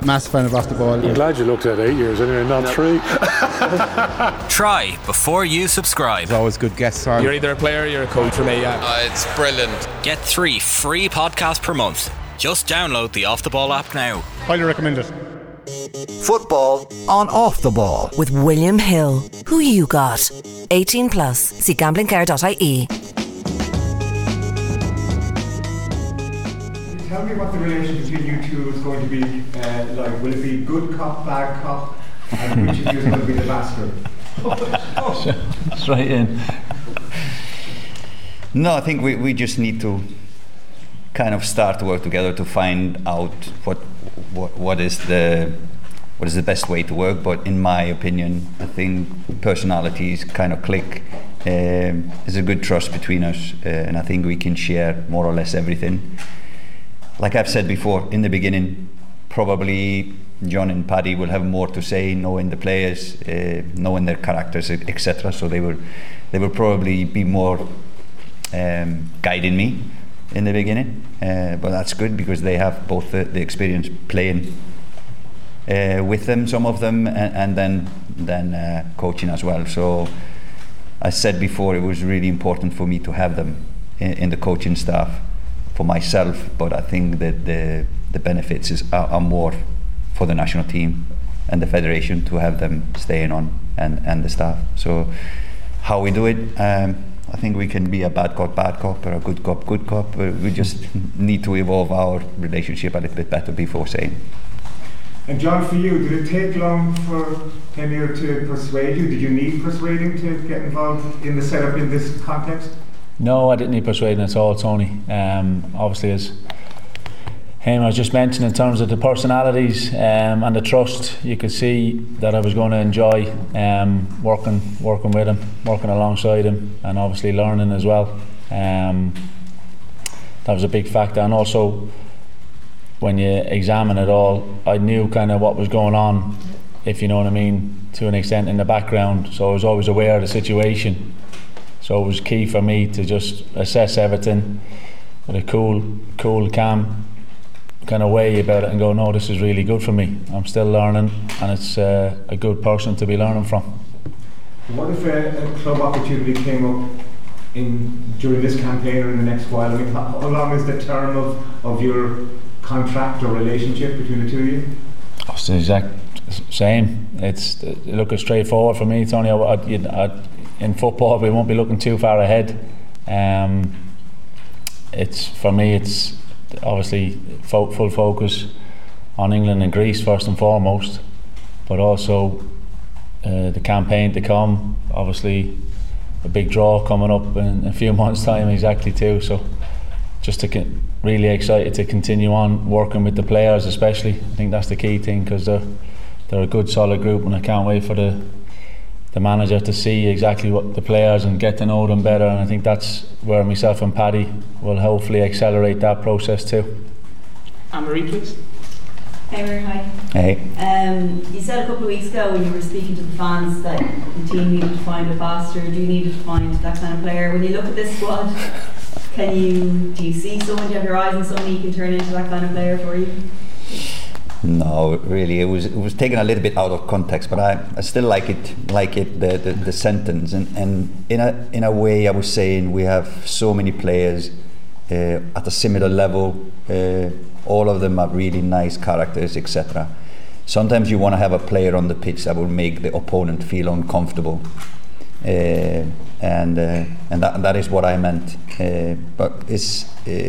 Massive fan of Off the Ball. I'm glad you looked at 8 years anyway, not 3. Try before you subscribe. There's always good guests on. You're either a player or you're a coach for me, yeah. It's brilliant. Get 3 free podcasts per month. Just download the Off the Ball app now. Highly recommend it. Football on Off the Ball with William Hill. Who you got? 18 plus. See gamblingcare.ie. Tell me what the relation between you two is going to be like. Will it be good cop, bad cop, and which of you is going to be the bastard? Straight in. No, I think we just need to kind of start to work together to find out what is the best way to work. But in my opinion, I think personalities kind of click. There's a good trust between us, and I think we can share more or less everything. Like I've said before, in the beginning, probably John and Paddy will have more to say, knowing the players, knowing their characters, etc. So they will probably be more guiding me in the beginning. But that's good because they have both the experience playing with them, some of them, and then coaching as well. So I said before, it was really important for me to have them in the coaching staff for myself, but I think that the benefits are more for the national team and the federation to have them staying on and the staff. So how we do it, I think we can be a bad cop or a good cop. We just need to evolve our relationship a little bit better before saying. And John, for you, did it take long for Emir to persuade you? Did you need persuading to get involved in the setup in this context? No, I didn't need persuading at all, Tony. Obviously, as Hamer just mentioned, in terms of the personalities and the trust, you could see that I was going to enjoy working with him, working alongside him, and obviously learning as well. That was a big factor. And also, when you examine it all, I knew kind of what was going on, if you know what I mean, to an extent in the background. So I was always aware of the situation. So it was key for me to just assess everything with a cool, calm kind of way about it and go, no, this is really good for me. I'm still learning, and it's a good person to be learning from. What if a club opportunity came up during this campaign or in the next while? I mean, how long is the term of your contract or relationship between the two of you? It's the exact same. It's straightforward for me, Tony. In football, we won't be looking too far ahead. For me, it's obviously full focus on England and Greece first and foremost, but also the campaign to come. Obviously, a big draw coming up in a few months' time, exactly too. So, just really excited to continue on working with the players, especially. I think that's the key thing, because they're a good, solid group, and I can't wait for the manager to see exactly what the players and get to know them better. And I think that's where myself and Paddy will hopefully accelerate that process too. Anne-Marie, please. Hey, hi. Hey. You said a couple of weeks ago when you were speaking to the fans that the team needed to find a bastard, you needed to find that kind of player. When you look at this squad, do you see someone, do you have your eyes on someone you can turn into that kind of player for you? No, really, it was taken a little bit out of context, but I still like it the sentence, and in a way I was saying we have so many players at a similar level, all of them have really nice characters, etc. Sometimes you want to have a player on the pitch that will make the opponent feel uncomfortable, and that is what I meant. But it's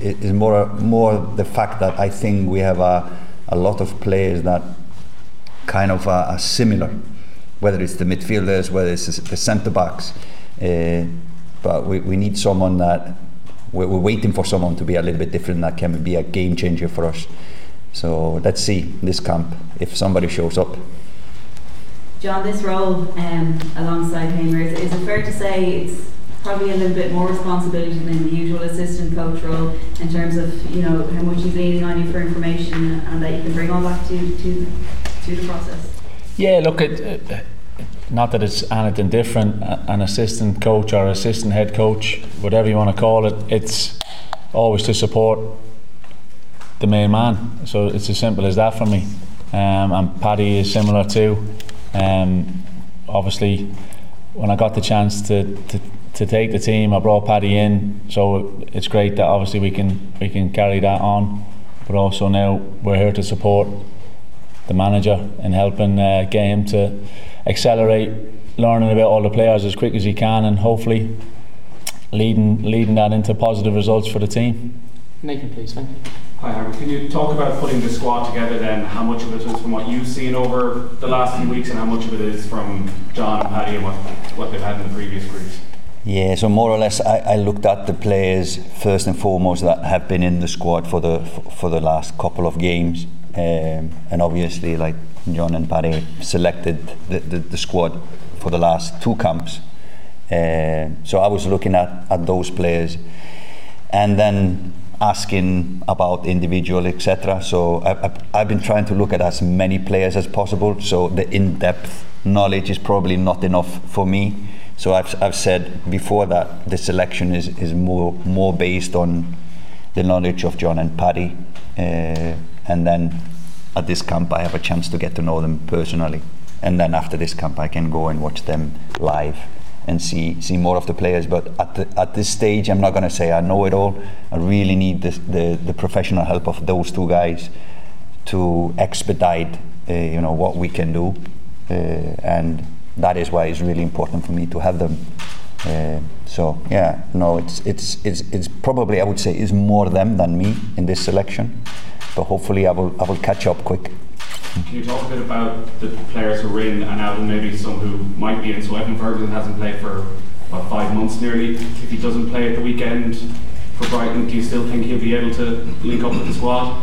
more the fact that I think we have a lot of players that kind of are similar, whether it's the midfielders, whether it's the centre backs, but we need someone that we're waiting for, someone to be a little bit different that can be a game changer for us. So let's see this camp if somebody shows up. John, this role alongside Hamer, is it fair to say it's probably a little bit more responsibility than the usual assistant coach role in terms of, you know, how much he's leaning on you for information and that you can bring all back to the process? Yeah, look, not that it's anything different, an assistant coach or assistant head coach, whatever you want to call it, it's always to support the main man. So it's as simple as that for me. and Paddy is similar too. Obviously, when I got the chance to take the team, I brought Paddy in, so it's great that obviously we can carry that on. But also now we're here to support the manager and helping get him to accelerate learning about all the players as quick as he can, and hopefully leading that into positive results for the team. Nathan, please. Thank you. Hi, Harry. Can you talk about putting the squad together then? How much of it is from what you've seen over the last few weeks, and how much of it is from John and Paddy and what they've had in the previous groups? Yeah, so more or less I looked at the players first and foremost that have been in the squad for the last couple of games, and obviously like John and Paddy selected the squad for the last 2 camps. So I was looking at those players and then asking about individual, etc. So I've been trying to look at as many players as possible, so the in-depth knowledge is probably not enough for me. So I've said before that the selection is more based on the knowledge of John and Paddy, and then at this camp I have a chance to get to know them personally, and then after this camp I can go and watch them live and see more of the players. But at this stage I'm not going to say I know it all. I really need the professional help of those 2 guys to expedite what we can do, and that is why it's really important for me to have them. So yeah, no, it's probably, I would say, is more them than me in this selection, but hopefully I will catch up quick. Can you talk a bit about the players who are in and out, and maybe some who might be in? So Evan Ferguson hasn't played for 5 months nearly. If he doesn't play at the weekend for Brighton, do you still think he'll be able to link up with the squad?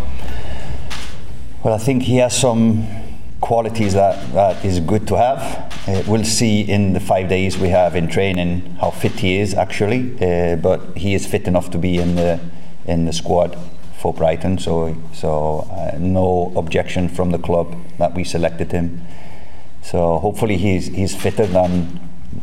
Well, I think he has some qualities that is good to have. We'll see in the 5 days we have in training how fit he is actually, but he is fit enough to be in the squad for Brighton, so no objection from the club that we selected him. So hopefully he's fitter than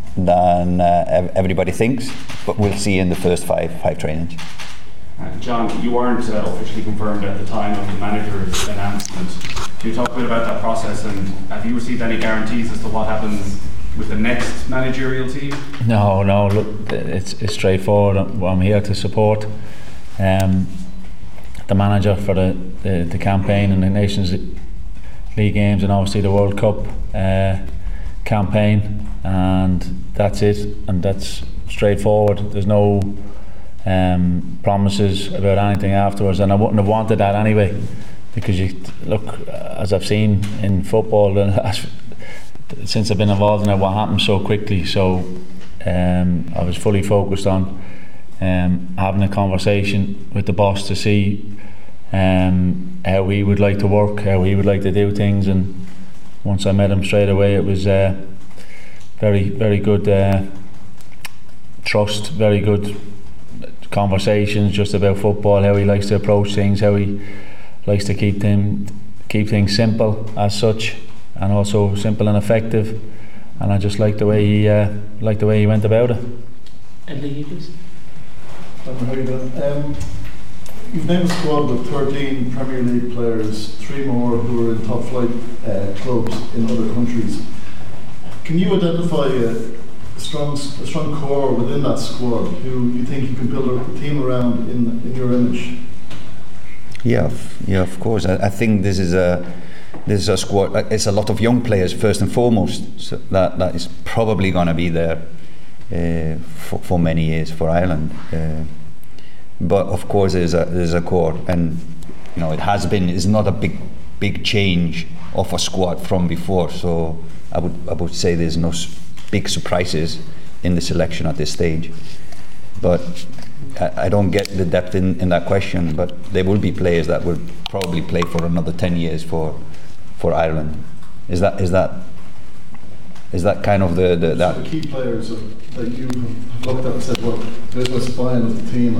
everybody thinks, but we'll see in the first five trainings. John, you weren't officially confirmed at the time of the manager's announcement. Can you talk a bit about that process, and have you received any guarantees as to what happens with the next managerial team? No, look, it's straightforward. I'm here to support the manager for the campaign and the Nations League games, and obviously the World Cup campaign, and that's it, and that's straightforward. There's no promises about anything afterwards, and I wouldn't have wanted that anyway, because you look, as I've seen in football since I've been involved in it, what happens so quickly. So I was fully focused on having a conversation with the boss to see how he would like to work, how he would like to do things, and once I met him straight away, it was very, very good trust, very good conversations just about football, how he likes to approach things, how he likes to keep things simple as such, and also simple and effective. And I just like the way he went about it. Ed Leahy, please. How are you doing? You've named a squad with 13 Premier League players, 3 more who are in top flight clubs in other countries. Can you identify a strong core within that squad who you think you can build a team around in your image? Yeah, of course. I think this is a squad. It's a lot of young players first and foremost. So that is probably going to be there for many years for Ireland. But of course, there's a core, and it has been. It's not a big change of a squad from before. So I would say there's no big surprises in the selection at this stage. But I don't get the depth in that question. But there will be players that will probably play for another 10 years for Ireland. Is that kind of the key players that you have looked at and said, well, there's my spine of the team,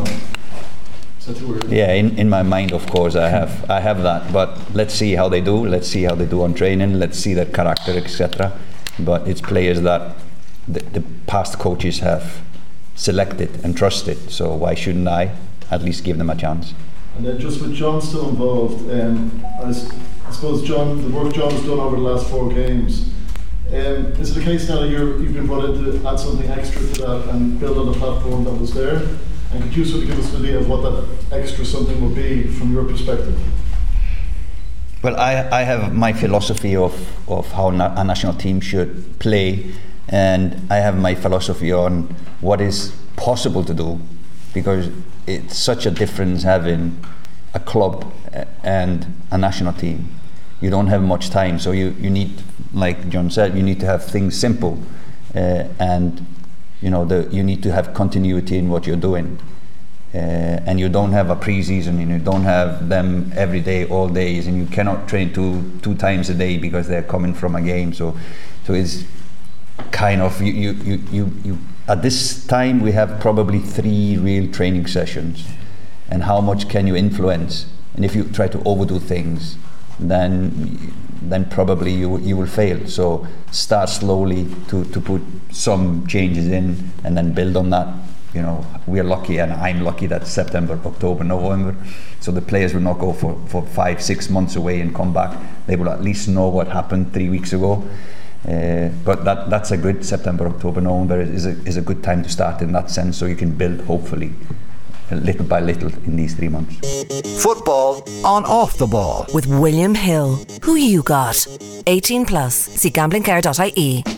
Yeah, in my mind, of course, I have that. But let's see how they do. Let's see how they do on training. Let's see their character, etc. But it's players that the past coaches have selected and trusted. So why shouldn't I at least give them a chance? And then just with John still involved, I suppose, John, the work John has done over the last 4 games, is it a case now that you've been brought in to add something extra to that and build on the platform that was there? And could you sort of give us an idea of what that extra something would be from your perspective? Well, I have my philosophy of how a national team should play, and I have my philosophy on what is possible to do, because it's such a difference having a club and a national team. You don't have much time, so you need, like John said, you need to have things simple, and you need to have continuity in what you're doing. And you don't have a pre-season, and you don't have them every day, all days, and you cannot train two times a day because they're coming from a game. So it's kind of you at this time we have probably 3 real training sessions, and how much can you influence? And if you try to overdo things, then probably you will fail. So start slowly to put some changes in, and then build on that. We are lucky, and I'm lucky that September, October, November, so the players will not go for 5-6 months away and come back. They will at least know what happened 3 weeks ago. But that's a good September, October, November is a good time to start in that sense, so you can build hopefully little by little in these 3 months. Football on Off the Ball with William Hill. Who you got? 18 plus. See gamblingcare.ie.